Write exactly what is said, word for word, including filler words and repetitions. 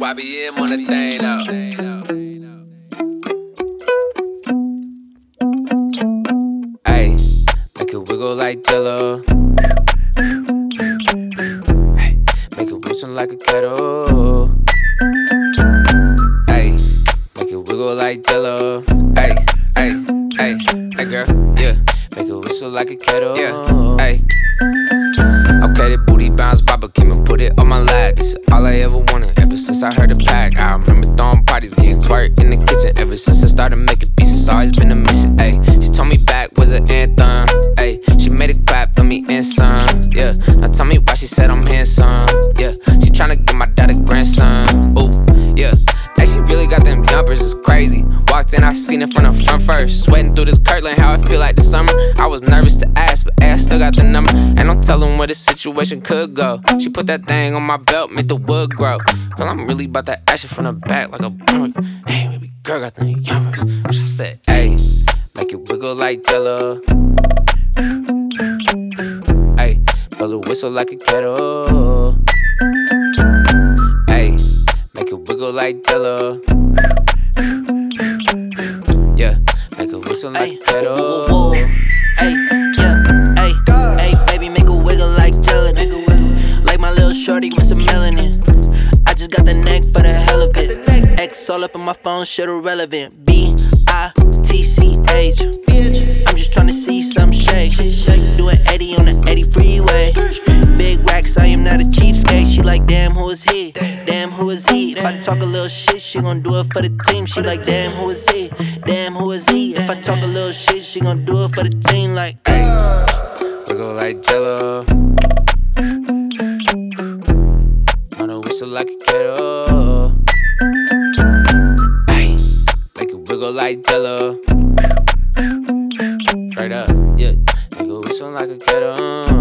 Y B M on the thing though. Ayy, make it wiggle like Jello. Ayy, make it whistle like a kettle. Ayy, make it wiggle like Jello. Ayy, ayy, ayy, ayy girl, yeah. Make it whistle like a kettle. Yeah, ayy. Okay, the booty bounce, Baba came and put it on my lap. This is all I ever wanted ever since I heard it back. I remember throwing parties, getting twerk in the kitchen. Ever since I started making beats, it's always been a mission. Ayy, she told me back was an anthem. Ayy, she made it clap for me and some. Yeah, now tell me why she said I'm handsome. Yeah, she tryna get my dad a grandson. Ooh, yeah. Hey, she really got them jumpers, it's crazy. Walked in, I seen it from the front first. Sweating through this curtain, how I feel like the summer. I was nervous to ask, but hey, I still got the number. Ain't no telling where this situation could go. She put that thing on my belt, made the wood grow. Girl, I'm really about that action from the back like a bummer. Hey, baby girl got them yummers. What I said, hey, make it wiggle like Jello. Hey, blow the whistle like a kettle. Hey, make it wiggle like Jello. Yeah, make it whistle like a kettle. Whoa, whoa, whoa. Ay, yeah, ay, ay, baby, make a wiggle like gelatin. Like my little shorty with some melanin. I just got the neck for the hell of it. X all up on my phone, shit irrelevant. B I T C H. I'm just tryna see some shake. Doing eighty on the eighty freeway. Big racks, I am not a cheapskate. She like, damn, who is he? Damn, who is he? If I talk a little shit, she gon' do it for the team. She like, damn, who is he? Damn, who is he? If I talk a little shit, she gon' do it for the team. Like, ay, wiggle like Jello. On a whistle like a kettle. Ay, make it wiggle like Jello. Straight up, yeah. Make it whistle like a kettle.